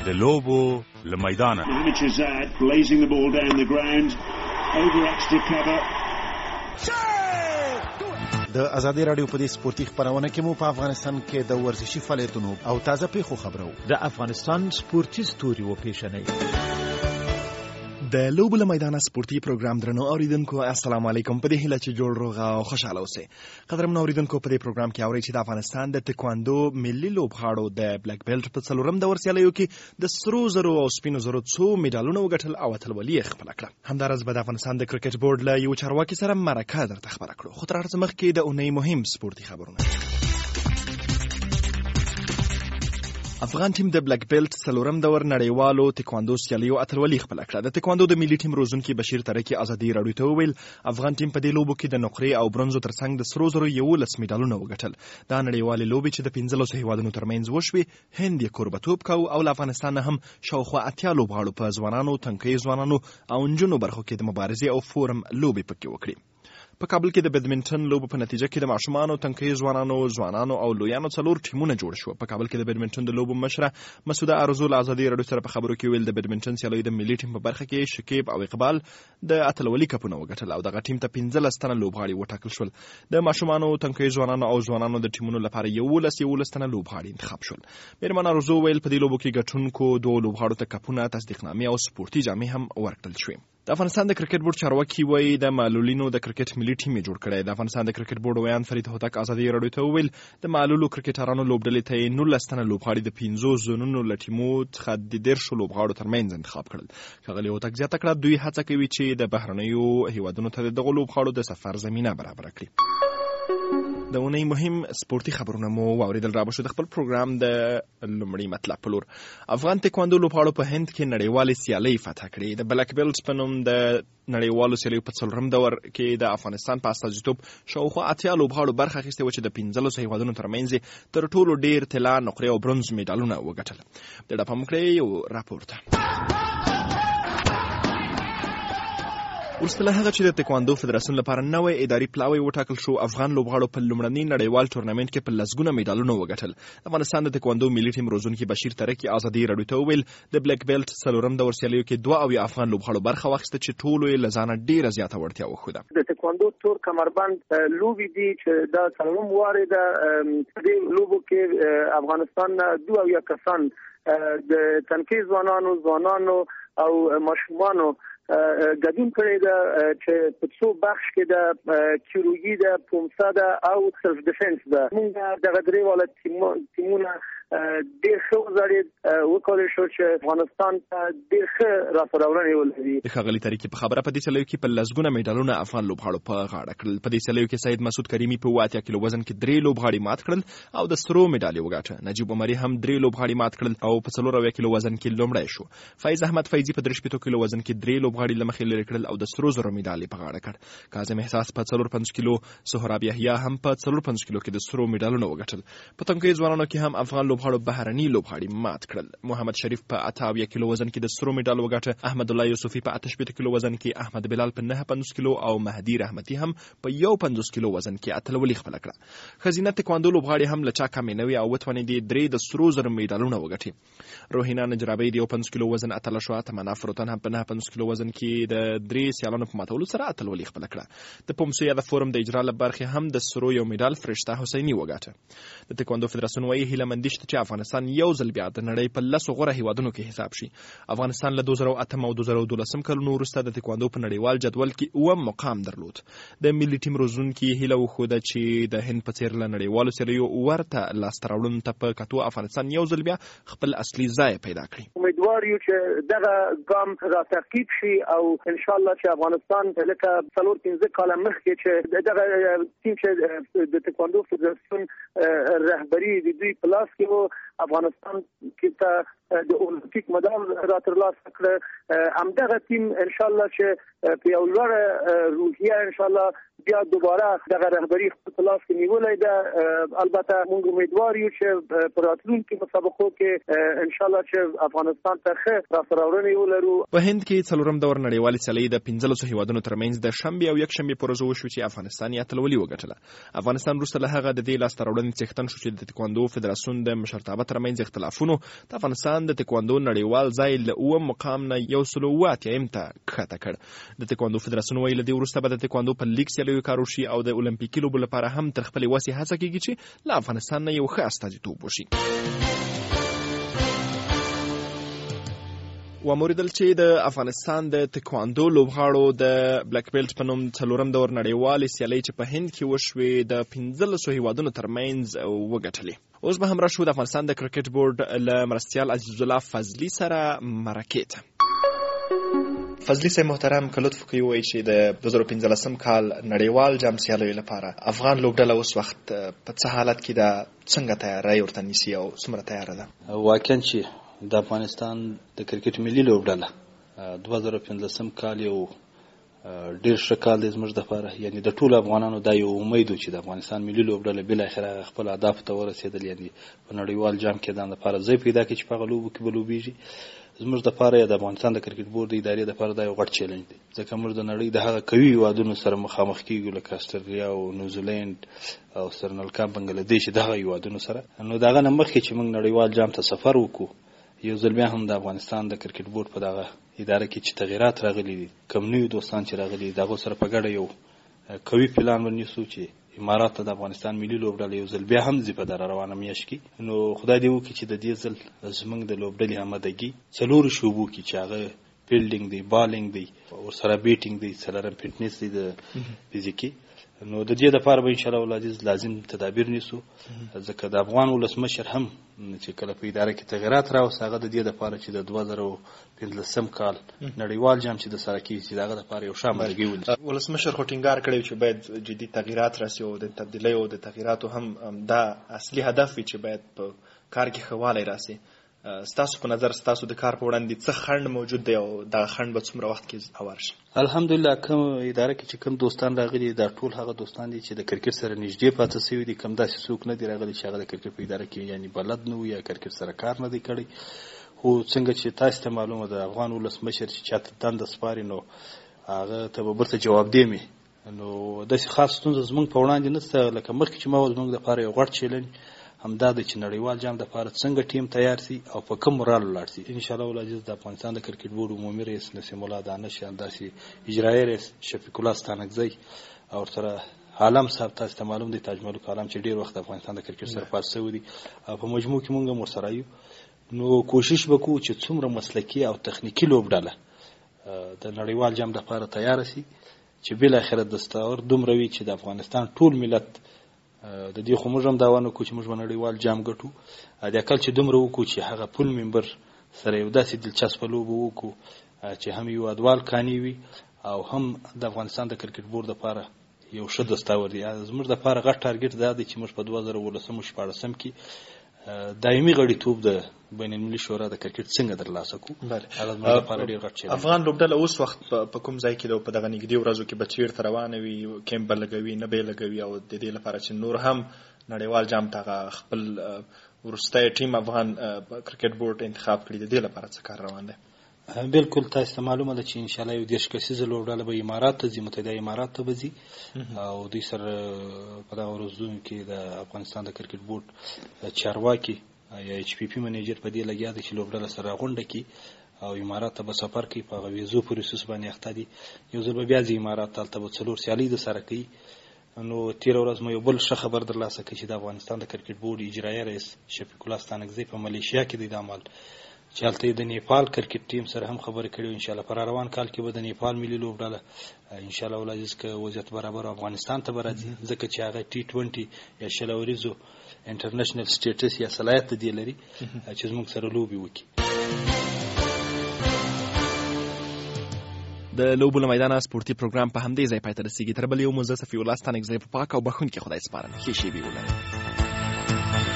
د لوبو له میدانه. blazing the ball down the ground over extra cover. د ازادي رادیو په دې سپورتي خبرونه کې مو په افغانستان کې د ورزشي فعالیتونو او تازه پیښو خبرو د افغانستان سپورتي ستوري و پیښنې د لوبو له میدانه سپورتي پروګرام درنو اوریدونکو السلام علیکم. په دې هیله چې جوړ روغ او خوشاله اوسئ. قدرمن اوریدونکو په دې پروګرام کې اورئ چې د افغانستان د تکواندو ملي لوبغاړو د بلیک بیلټ په څلورم دور سیالیو کې د سرو زرو او سپینو زرو څو میډالونه وګټل او اتلولي یې خپله کړه. همداراز به د افغانستان د کرکټ بورډ له یو چارواکي سره مرکه درته خبره کړو. خو تر هر څه مخکې د اونۍ مهم سپورتي خبرونه. افغان ټیم د بلیک بیلټ څلورم دور نړیوالو تکواندو سیالیو اتلولي خپله کړه. د تکواندو د ملي ټیم روزونکي بشیر ترکي ازادي راډیو ته وویل افغان ټیم په دې لوبو کې د نقرې او برونزو ترڅنګ د سرو زرو 11 میډالونه وګټل. دا نړیوالې لوبې چې د 15 هیوادونو ترمنځ وشوې هند یې کوربتوب کوي او له افغانستان هم شاوخوا 80 لوبغاړو په ځوانانو، تنکۍ ځوانانو او نجونو برخو کې د مبارزې او فورم لوبې پکې وکړي. په کابل کې د بیډمنټن لوبو په نتیجه کې د ماشومانو، تنکۍ ځوانانو او لویانو 4 ټیمونه جوړ شو. په کابل کې د بیډمنټن د لوبو مشره مسعوده ارزول ازادي راډیو سره په خبرو کې ویل د بیډمنټن سیالیو د ملي ټیم په برخه کې شکیب او اقبال د اتلولي کپونه وګټل او دغه ټیم ته 15 تنه لوبغاړي وټاکل شول. د ماشومانو، تنکۍ ځوانانو او ځوانانو د ټیمونو لپاره 11 تنه لوبغاړي انتخاب شول. میرمن ارزو ویل په دې لوبو کې ګټونکو 2 لوبغاړو ته کپونه، تصدیقنامې او سپورتي جامې هم ورکړل شوې. د افغانستان د کرکټ بورډ چارواکي وایي د معلولینو د کرکټ ملي ټیم جوړ کړی. د افغانستان د کرکټ بورډ ویان فرید هوتک ازادي راډیو ته وویل د معلولو کرکټرانو لوبډلې ته 19 تنه لوبغاړي د 15 زونونو له ټیمو څخه د 10 لوبغاړو ترمنځ انتخاب کړل. ښاغلي هوتک زیاته کړه دوی هڅه کوي چې د بهرنیو هیوادونو ته دغه لوبغاړو د سفر زمینه برابر کړي. د اونۍ مهم سپورتي خبرونه مو واوریدل. را بشو د خپل پروګرام د لومړي مطلب په لور. افغان تکواندو لوبغاړو په هند کې نړیوالې سیالۍ فتح کړې. د بلیک بیلټ په نوم د نړیوالو سیالیو په څلورم دور کې د افغانستان په استازیتوب شاوخوا 80 لوبغاړو برخه اخیستې وه چې د 15 هیوادونو ترمنځ تر ټولو ډیر طلا، نقرې او برونز میډالونه وګټل. د ډاپام کړی یو راپورټ. وروسته له هغه چې د تکواندو فدراسیون لپاره نوی اداري پلاوی وټاکل شو، افغان لوبغاړو په لومړني نړیوال ټورنمنټ کې په لسګونه میډالونه وګټل. افغانستان د تکواندو ملي ټیم روزونکي بشیر ترکي ازادي راډیو ته وویل د بلیک بیلټ څلورم دور سیالیو کې 2 افغان لوبغاړو برخه واخیسته چې ټولو یې له ځانه ډیره زیاته وړتیا وښوده. د تکواندو تور کمربند لوبې دي چې دا څلورم واره ده. دې لوبو کې افغانستان 2 کسان د تنکۍ ځوانانو او ماشومانو ګډون کړی ده چې په څو بخش کې د کیروګي ده، پومسا ده او سلف ډیفنس ده. موږ دغه درې والا ټیمونه ډېر ښه وځړېد، وکولی شو چې افغانستان ته ډېر ښه راپوراوړنې ولري. د ښاغلي ترکي په خبره په دې سیالیو کې په لسګونه میډالونه افغان لوبغاړو په غاړه کړل. په دې سیالیو کې سید مسعود کریمي په 80 کیلو وزن کې 3 لوبغاړي مات کړل او د سرو میډال یې وګاټه. نجیب عمري هم 3 لوبغاړي مات کړل او په 4 کیلو وزن کې لومړی شو. فیض احمد فیضي په 3 کیلو وزن کې 3 لوبغاړي له مخې لرې کړل او د سرو زرو میډال یې په غاړه کړ. کاظم احساس په 4 کیلو، سهراب یحیی هم په 4 کیلو کې د سرو میډالونه وګټل. په تنکۍ ځوانانو کې هم افغان لوبغاړو بهرني لوبغاړي مات کړل. محمد شریف په 58 کیلو وزن کې د سرو میډال وګاټه. احمد الله یوسفي په 88 کیلو وزن کې، احمد بلال په 59 کیلو او مهدی رحمتي هم په 51 کیلو وزن کې اتلولي خپله کړه. خزینه تکواندو لوبغاړي هم له چا کمې نه وي او وتوانېدې 3 د سرو زرو میډالونه وګټي. روهینا نجرابی د 51 کیلو وزن اتله شوه. تمنا فروتن هم په 59 کیلو وزن کې د 3 سیالانو په ماتولو سره اتلولي خپله کړه. د پومسو یا د فورم د اجرا له برخې هم د سرو یو میډال فرشته حسیني وګاټه. د تکواندو فدراسیون وایي هیله مندي شته چې افغانستان یو ځل بیا د نړۍ په 10 غوره هیوادونو کې حساب شي. افغانستان له 2008 او 2012 کلونو وروسته د تکواندو په نړیوال جدول کې 9 مقام درلود. د ملي ټیم روزونکي هیله وښوده چې د هند په څیر له نړیوالو سیالیو ورته لاسته راوړنو ته په کتو افغانستان یو ځل بیا خپل اصلي ځای پیدا کړي. امیدوار یو چې دغه ګام را تعقیب شي او ان شاء الله چې افغانستان لکه 4-15 کال مخکې چې دغه ټیم چې د تکواندو فدراسیون رهبری د دوی په لاس کې وو، افغانستان کې ته د اولمپیک مډال را ترلاسه کړ. همدغه ټیم ان شاء الله چې په یو لوړه روحیه ان شاء الله بیا دوباره دغه رهبری خپل لاس کې نیولای ده. البته موږ امیدوار یو چې په راتلونکي مسابقو کې ان شاء الله چې افغانستان ته ښه راپوراوړنې ولرو. په هند کې څلورم دور نړیوالې سیالۍ د 15 هیوادونو ترمنځ د شنبې او یکشنبې په ورځو وشو چې افغانستان یې اتلولي وګټله. افغانستان وروسته له هغه د دې لاسته راوړنې څښتن شو چې د تکواندو فدراسیون د مشرتابه ترمنځ اختلافونو د افغانستان د تکواندو نړیوال ځای له 9 مقام نه 180 ته کښته کړ. د تکواندو فدراسیون ویل دی وروسته به د تکواندو په لیګ سیالیو کار وشي او د اولمپیکي لوبو لپاره هم تر خپلې وسې هڅه کیږي چې له افغانستان نه یو ښه استازیتوب وشي. وموریدل چې د افغانستان د تکواندو لوبغاړو د بلیک بیلټ په نوم 4م دور نړیوالې سیالۍ چې په هند کې وشوې د 15 هیوادونو ترمنځ وګټلې. اوس به هم راشو د افغانستان د کرکټ بورډ له مرستیال عزیز الله فضلي سره مرکې ته. فضلي صاحب محترم، که لطف کوي وایي چې د 2015 کال نړیوال جام سیالیو لپاره افغان لوبډله اوس وخت په څه حالت کې ده، څنګه تیاری ورته نیسي او څومره تیاره ده؟ واقعا چې د افغانستان د کرکټ ملي لوبډله 2015 کال یو ډیر ښه کال دی زموږ دپاره. یعنی د ټولو افغانانو دا یو امید و چې د افغانستان ملي لوبډله بالاخره خپل اهدافو ته ورسېدل، یعنی په نړیوال جام کې د لپاره ځای پیدا کړي چې په هغه لوبو کې به لوبېږي. زموږ دپاره یا د افغانستان د کرکټ بورډ د ادارې دپاره دا یو غټ چیلنج دی، ځکه موږ د نړۍ د هغه قوي هیوادونو سره مخامخ کېږو لکه استرالیا او نیوزیلینډ او سریلانکا، بنګلادیش، دغه هیوادونو سره. نو د هغه نه مخکې چې موږ نړیوال جام ته سفر وکړو، یو ځل بیا هم د افغانستان د کرکټ بورډ په دغه اداره کې چې تغیرات راغلي دي، کوم نوي دوستان چې راغلي دي، دغه سره په ګډه یو قوي پلان ونیسو چې امارات ته د افغانستان ملي لوبډله یو ځل بیا هم ځي په دغه روانه میاشت کې. نو خدای دې وکړي چې د دې ځل زموږ د لوبډلې آمادګي 4 شعبو کې چې هغه فیلډینګ دی، بالینګ دی، ورسره بیټینګ دی، څلورم فټنس دی د فزیکي. نو د دې لپاره به ان شاء الله العزیز لازم تدابیر نیسو، ځکه د افغان ولسمشر هم چې کله په اداره کې تغیرات راوست، هغه د دې لپاره چې د 2015 کال نړیوال جام چې د سره کېږي چې دغه لپاره یو ښه آمادګي ونیسي. ولسمشر خو ټینګار کړی چې باید جدي تغیرات راسي او د تبدیلۍ او د تغیراتو هم دا اصلي هدف وي چې باید په کار کې ښه والی راسي. ستاسو په نظر ستاسو د کار په وړاندې څه خنډ موجود دی او دا خنډ به څومره وخت کې هوار شي؟ الحمدلله کوم اداره کې چې کوم دوستان راغلي دا ټول هغه دوستان دي چې د کرکټ سره نږدې پاتې شوي دي، کوم داسې څوک نه دي راغلي چې هغه د کرکټ په اداره کې یعنی بلد نه وي یا کرکټ سره کار نه دی کړی. خو څنګه چې تاسو ته معلومه ده افغان ولسمشر چې چاته دنده سپاري نو هغه ته به برته جواب دی می. نو داسې خاص ستونزه زموږ په وړاندې نشته، لکه مخکې چې ما زموږ دپاره یو غټ چیلنج همدا د چې نړیوال جام د لپاره څنګه ټیم تیار سي او په کوم مورال ولاړ سي. ان شاء الله العزیز د افغانستان د کرکټ بورډ عمومي رئیس نسیم الله دانش، انداسي اجرایي رئیس شفیق الله ستانکزی او سره عالم صاحب، تاسو ته معلوم دی تاج ملک عالم چې ډیر وخت افغانستان د کرکټ سره پاتې شوی دی، په مجموع کې موږ هم ورسره یو. نو کوشش وکړو چې څومره مسلکي او تخنیکی لوبډله د نړیوال جام د لپاره تیار سي چې بل اخرت دستور دومره وي چې د افغانستان ټول ملت د دې خو موږ هم دا ونه کو چې موږ نړیوال جام ګټو، د اکل چې دومره وکړو چې هغه پول ممبر سره یو داسې دلچسپه لوبه وکړو چې هم یو ادوال کانی وي او هم د افغانستان د کرکټ بورډ لپاره یو ښه دستاور دی. زموږ لپاره غټ ټارګټ دا دی چې موږ په 2014 کې دایمي غړیتوب د بین المللي شورا د کرکټ څنګه ترلاسه کړو. هغه زموږ لپاره ډېر غټ چیلنج. افغان لوبډله اوس وخت په کوم ځای کې ده په دغه نږدې ورځو کې به چیرته روانه وي، کیمپ به لګوي نه به یې لګوي، او د دې لپاره چې نور هم نړیوال جام ته خپل وروستی ټیم افغان کرکټ بورډ انتخاب کړي، د دې لپاره څه کار روان دی؟ بالکل تاسو ته معلومه ده چې ان شاء الله یو 10 کسیزه لوبډله به امارات ته ځي، متحده امارات ته به ځي او دوی سره په دغه ورځو کې د افغانستان د کرکټ بورډ چارواکي یا ایچ پی پی منیجر په دې لګیا دی چې لوبډله سره غونډه کړي او امارات ته به سفر کوي، په هغه ویزو پروسس باندې اخته دي. یو ځل به بیا ځي امارات ته، هلته به 4 سیالۍ د سره کوي. نو تېره ورځ مو یو بل ښه خبر درلاسه کړي چې د افغانستان د کرکټ بورډ اجرایي رئیس شفیق الله ستانکزی په ملیشیا کې دی د عمل چې هلته د نیپال کرکټ ټیم سره هم خبرې کړې. ان شاء الله پر روان کال کې به د نیپال ملي لوبډله ان شاء الله العزیز که وضعیت برابر افغانستان ته به راځي، ځکه چې هغه T20 یا شلوریزو انټرنیشنل سټیټس یا صلاحیت دی لري چې زموږ سره لوبي وکړي. د لوبو له میدانه سپورتي پروګرام په همدې ځای پای ته رسیږي. تر بل یو مو زه صفي الله ستانکزی په پاک او بخښونکي خدای سپارم. ښې شېبې ولرئ.